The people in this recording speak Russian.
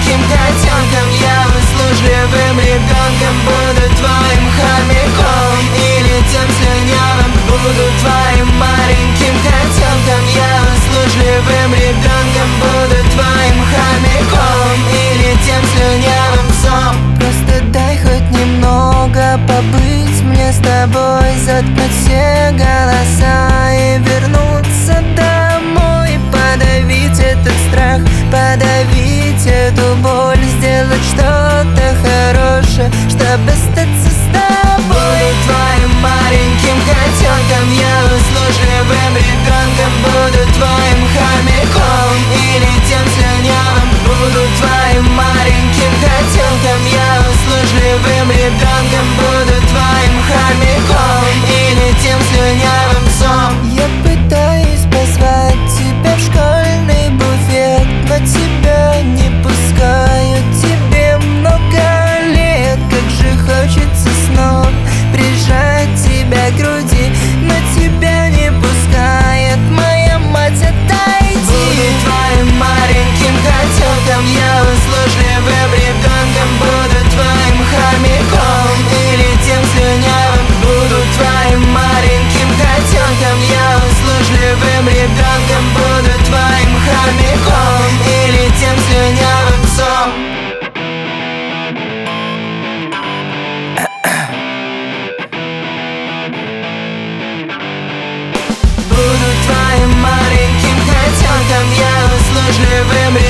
маленьким котенком, я услужливым ребенком. Буду твоим хомяком или тем слюнявым. Буду твоим маленьким котенком, я услужливым ребенком. Буду твоим хомяком или тем слюнявым псом. Просто дай хоть немного побыть мне с тобой, заткнуть все голоса и вернуться домой. Подавить этот страх, подавить эту боль, сделать что-то хорошее, чтобы остаться с тобой. Буду твоим маленьким котенком, я услужливым ребенком. Буду твоим хомяком или тем слюнявым. Буду твоим маленьким котенком, я услужливым ребенком. Буду твоим хомяком или тем слюнявым псом. Я пытаюсь позвать тебя в школьный буфет, но тебя не пускают, тебе много лет. Как же хочется снова прижать тебя к груди, но тебя не пускает моя мать, отойди. Буду твоим маленьким котенком, я услужливым ребенком. Буду твоим хомяком или тем слюнявым. Буду твоим маленьким котенком, я услужливым ребенком. Буду твоим хомяком или тем слюнявым псом. Буду твоим маленьким котенком, я услужливым ребенком.